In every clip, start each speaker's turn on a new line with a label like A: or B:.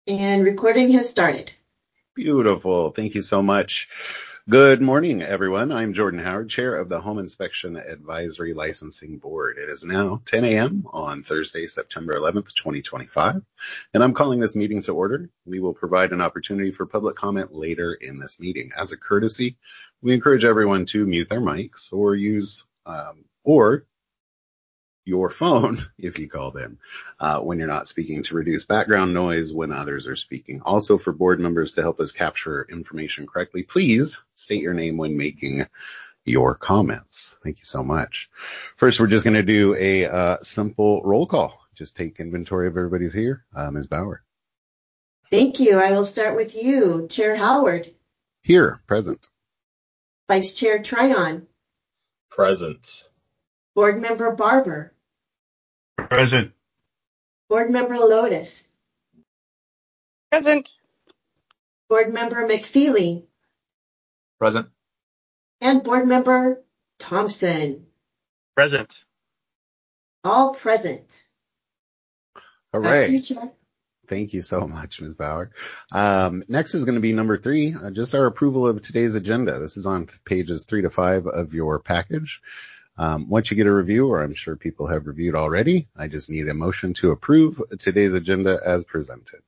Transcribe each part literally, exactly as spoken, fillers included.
A: And recording has started.
B: Beautiful. Thank you so much. Good morning, everyone. I'm Jordan Howard, Chair of the Home Inspection Advisory Licensing Board. It is now ten a.m. on Thursday, September eleventh, twenty twenty-five, and I'm calling this meeting to order. We will provide an opportunity for public comment later in this meeting. As a courtesy, we encourage everyone to mute their mics or use um, or your phone, if you called in, uh, when you're not speaking, to reduce background noise when others are speaking. Also, for board members to help us capture information correctly, please state your name when making your comments. Thank you so much. First, we're just going to do a uh, simple roll call. Just take inventory of everybody's here. Uh, Miz Bauer.
A: Thank you. I will start with you. Chair Howard.
B: Here, present.
A: Vice Chair Tryon.
C: Present.
A: Board Member Barber.
D: Present.
A: Board Member Lotus.
E: Present.
A: Board Member McFeely.
D: Present.
A: And Board Member Thompson.
E: Present.
A: All present.
B: Hooray.
A: Back to you, Chair.
B: Thank you so much, Miz Bauer. Um, next is going to be number three, uh, just our approval of today's agenda. This is on pages three to five of your package. Um, once you get a review, or I'm sure people have reviewed already, I just need a motion to approve today's agenda as presented.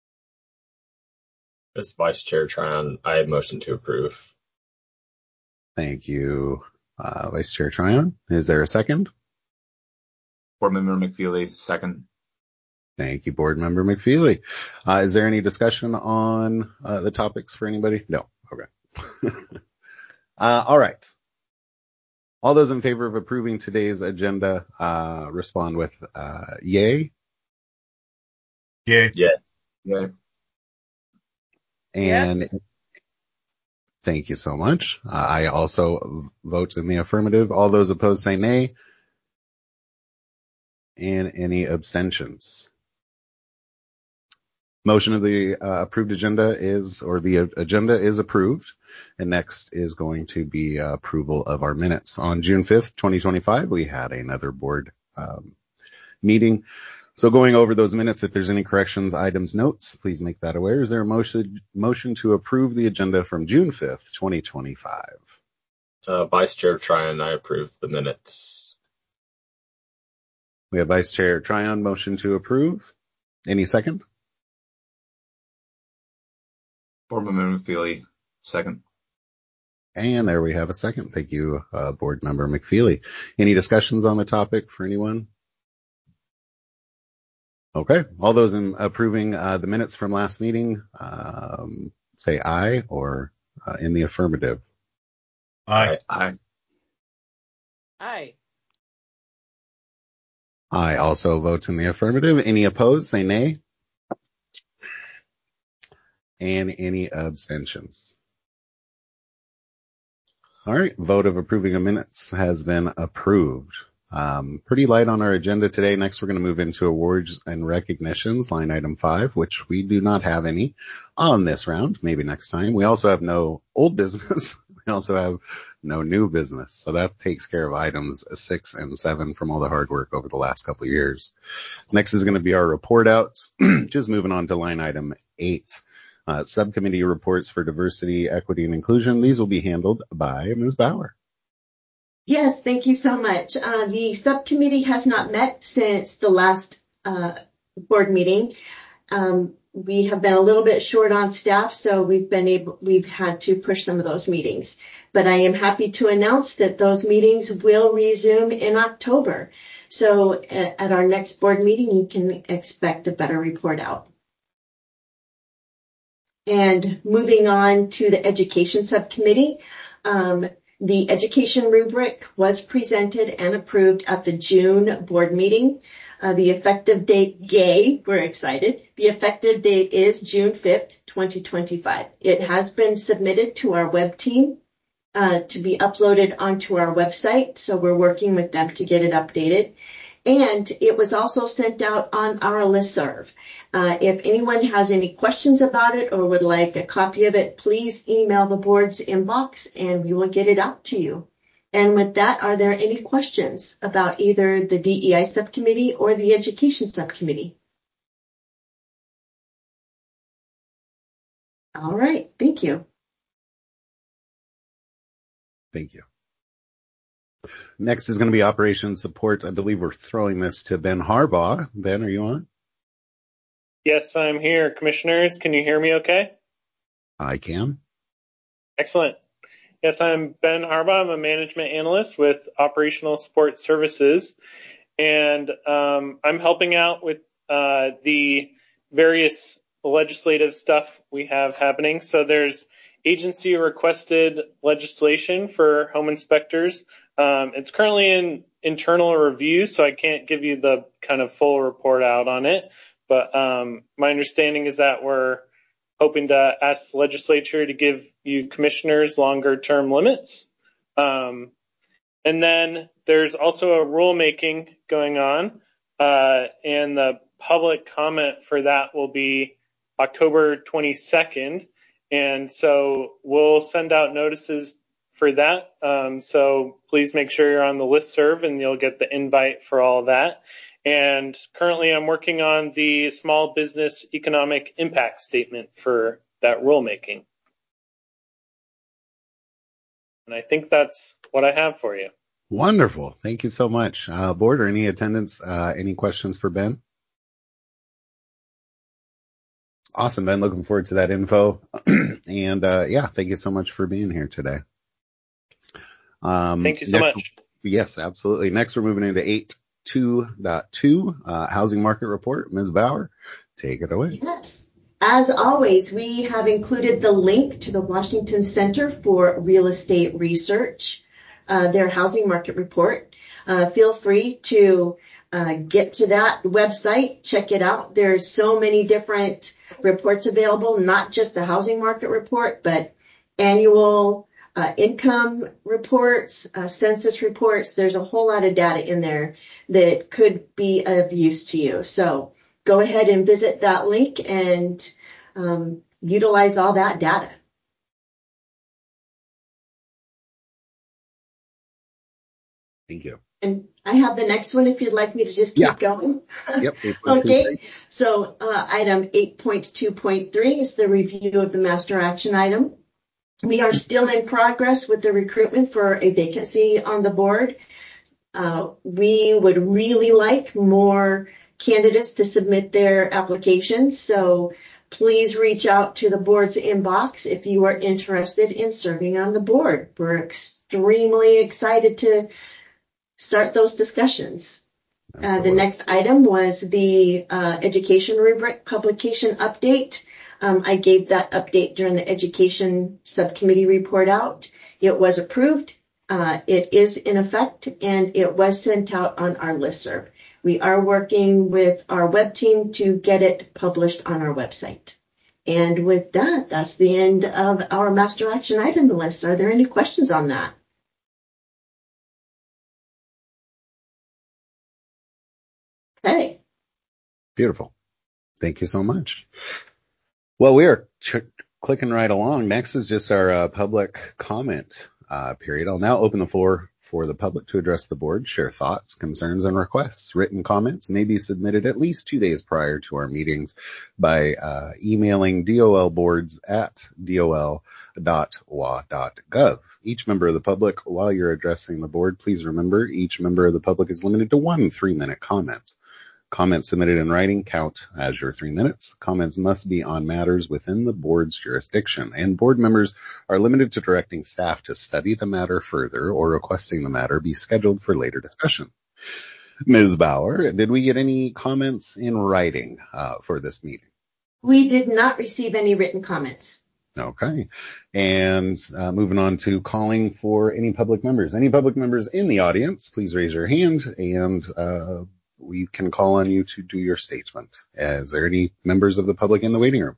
C: As Vice Chair Tryon, I motion to approve.
B: Thank you, uh, Vice Chair Tryon. Is there a second?
D: Board Member McFeely, second.
B: Thank you, Board Member McFeely. Uh, is there any discussion on uh, the topics for anybody? No. Okay. uh, all right. All those in favor of approving today's agenda, uh, respond with, uh, yay.
D: Yay.
C: Yeah.
D: Yeah.
B: And
E: Yes.
B: thank you so much. Uh, I also vote in the affirmative. All those opposed say nay. And any abstentions? Motion of the uh, approved agenda is, or the uh, agenda is approved. And next is going to be uh, approval of our minutes. On June fifth, twenty twenty-five, we had another board um, meeting. So going over those minutes, if there's any corrections, items, notes, please make that aware. Is there a motion, motion to approve the agenda from June fifth, twenty twenty-five?
C: Uh, Vice Chair Tryon, I approve the minutes.
B: We have Vice Chair Tryon, motion to approve. Any second?
D: Board Member McFeely, second.
B: And there we have a second. Thank you, uh, Board Member McFeely. Any discussions on the topic for anyone? Okay. All those in approving uh, the minutes from last meeting, um, say aye, or uh, in the affirmative.
D: Aye. Aye.
E: Aye.
B: Aye also votes in the affirmative. Any opposed, say nay. And any abstentions? All right. Vote of approving of minutes has been approved. Um, pretty light on our agenda today. Next, we're going to move into awards and recognitions, line item five, which we do not have any on this round. Maybe next time. We also have no old business. We also have no new business. So that takes care of items six and seven from all the hard work over the last couple of years. Next is going to be our report outs. Just moving on to line item eight. Uh, subcommittee reports for diversity, equity, and inclusion. These will be handled by Miz Bauer.
A: Yes, thank you so much. Uh, the subcommittee has not met since the last uh, board meeting. Um, we have been a little bit short on staff, so we've been able, we've had to push some of those meetings. But I am happy to announce that those meetings will resume in October. So at, at our next board meeting, you can expect a better report out. And moving on to the education subcommittee, um, the education rubric was presented and approved at the June board meeting. Uh, the effective date, yay, we're excited. The effective date is June fifth, twenty twenty-five. It has been submitted to our web team uh, to be uploaded onto our website, so we're working with them to get it updated. And it was also sent out on our listserv. Uh, if anyone has any questions about it or would like a copy of it, please email the board's inbox and we will get it out to you. And with that, are there any questions about either the D E I subcommittee or the education subcommittee? All right. Thank you.
B: Thank you. Next is going to be operations support. I believe we're throwing this to Ben Harbaugh. Ben, are you on?
F: Yes, I'm here. Commissioners, can you hear me okay?
B: I can.
F: Excellent. Yes, I'm Ben Harbaugh. I'm a management analyst with Operational Support Services, and um, I'm helping out with uh, the various legislative stuff we have happening. So there's agency requested legislation for home inspectors. Um, it's currently in internal review, so I can't give you the kind of full report out on it. But um, my understanding is that we're hoping to ask the legislature to give you commissioners longer term limits. Um, and then there's also a rulemaking going on, uh, and the public comment for that will be October twenty-second. And so we'll send out notices for that. Um, so please make sure you're on the listserv and you'll get the invite for all that. And currently I'm working on the small business economic impact statement for that rulemaking. And I think that's what I have for you.
B: Wonderful. Thank you so much. Uh, board or any attendants, uh, any questions for Ben? Awesome, Ben. Looking forward to that info. and, uh, yeah, thank you so much for being here today. Um,
F: thank you so
B: next,
F: much.
B: Yes, absolutely. Next, we're moving into eight two point two, uh, housing market report. Miz Bauer, take it away.
A: Yes. As always, we have included the link to the Washington Center for Real Estate Research, uh, their housing market report. Uh, feel free to uh, get to that website, check it out. There's so many different reports available, not just the housing market report, but annual uh, income reports, uh, census reports. There's a whole lot of data in there that could be of use to you. So go ahead and visit that link and um, utilize all that data.
B: Thank you.
A: And I have the next one if you'd like me to just keep
B: yeah.
A: going.
B: Yep.
A: Okay. So uh, item eight point two point three is the review of the master action item. We are still in progress with the recruitment for a vacancy on the board. Uh, we would really like more candidates to submit their applications. So please reach out to the board's inbox if you are interested in serving on the board. We're extremely excited to start those discussions. Uh, the next item was the uh, education rubric publication update. Um, I gave that update during the education subcommittee report out. It was approved. Uh, it is in effect, and it was sent out on our listserv. We are working with our web team to get it published on our website. And with that, that's the end of our master action item list. Are there any questions on that? Okay.
B: Beautiful. Thank you so much. Well, we are ch- clicking right along. Next is just our uh, public comment uh, period. I'll now open the floor for the public to address the board, share thoughts, concerns, and requests. Written comments may be submitted at least two days prior to our meetings by uh, emailing dolboards at dol dot w a dot gov. Each member of the public, while you're addressing the board, please remember each member of the public is limited to one three-minute comment. Comments submitted in writing count as your three minutes. Comments must be on matters within the board's jurisdiction, and board members are limited to directing staff to study the matter further or requesting the matter be scheduled for later discussion. Miz Bauer, did we get any comments in writing uh, for this meeting?
A: We did not receive any written comments.
B: Okay. And uh, moving on to calling for any public members. Any public members in the audience, please raise your hand and uh we can call on you to do your statement. Is there any members of the public in the waiting room?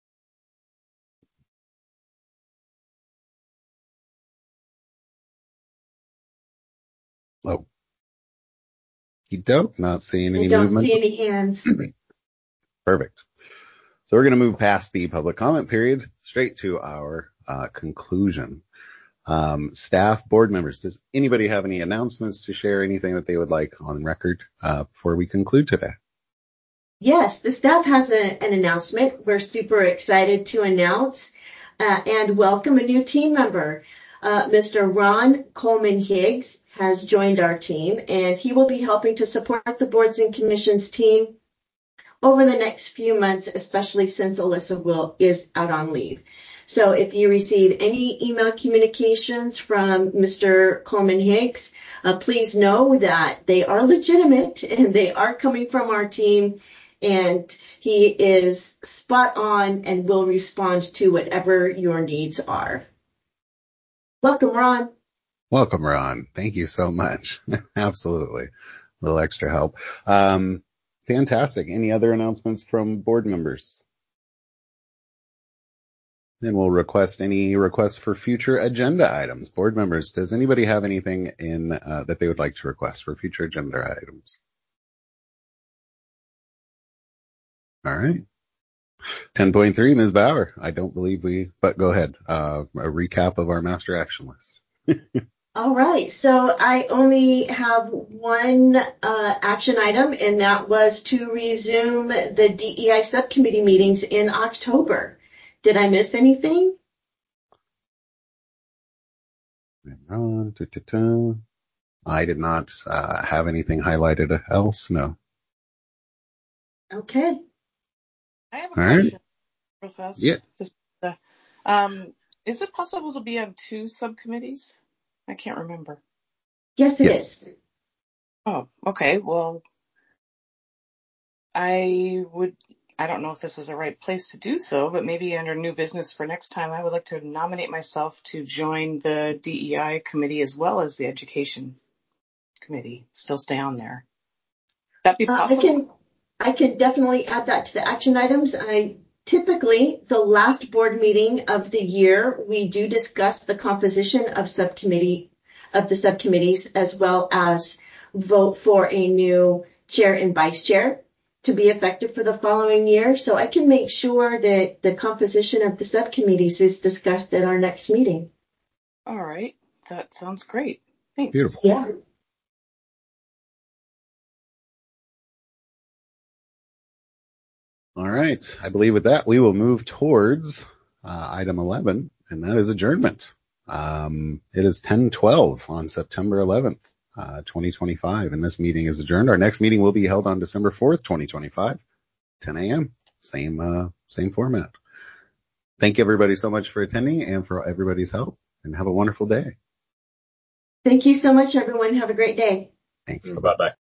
B: Oh, you don't, not seeing any
A: I don't
B: movement.
A: see any hands.
B: Perfect. So we're going to move past the public comment period straight to our uh, conclusion. Um, staff, board members, does anybody have any announcements to share, anything that they would like on record uh, before we conclude today?
A: Yes, the staff has a, an announcement. We're super excited to announce uh, and welcome a new team member. Uh, Mister Ron Coleman Higgs has joined our team, and he will be helping to support the boards and commissions team over the next few months, especially since Alyssa will is out on leave. So if you receive any email communications from Mister Coleman Higgs, uh, please know that they are legitimate and they are coming from our team, and he is spot on and will respond to whatever your needs are. Welcome, Ron.
B: Welcome, Ron. Thank you so much. Absolutely. A little extra help. Um, fantastic. Any other announcements from board members? Then we'll request any requests for future agenda items. Board members, does anybody have anything in uh, that they would like to request for future agenda items? All right. ten point three, Miz Bauer. I don't believe we, but go ahead. Uh, a recap of our master action list.
A: All right. So I only have one uh, action item, and that was to resume the D E I subcommittee meetings in October. Did I miss anything?
B: I did not uh, have anything highlighted else. No.
A: Okay.
G: I have a
B: All
G: question
B: right.
G: real fast.
B: Yeah.
G: Just, uh, um, is it possible to be on two subcommittees? I can't remember.
A: Yes, it
B: Yes.
A: is.
G: Oh, okay. Well, I would, I don't know if this is the right place to do so, but maybe under new business for next time, I would like to nominate myself to join the D E I committee as well as the education committee. Still stay on there. That be
A: Uh, I
G: possible?
A: can, I can definitely add that to the action items. I typically, the last board meeting of the year, we do discuss the composition of subcommittee, of the subcommittees, as well as vote for a new chair and vice chair to be effective for the following year. So I can make sure that the composition of the subcommittees is discussed at our next meeting.
G: All right. That sounds great. Thanks.
B: Beautiful.
A: Yeah.
B: All right. I believe with that, we will move towards uh, item eleven, and that is adjournment. Um, it is ten twelve on September eleventh, uh, twenty twenty-five, and this meeting is adjourned. Our next meeting will be held on December fourth, twenty twenty-five, ten a.m. Same, uh, same format. Thank you everybody so much for attending and for everybody's help, and have a wonderful day.
A: Thank you so much, everyone. Have a great day.
B: Thanks.
C: Bye-bye.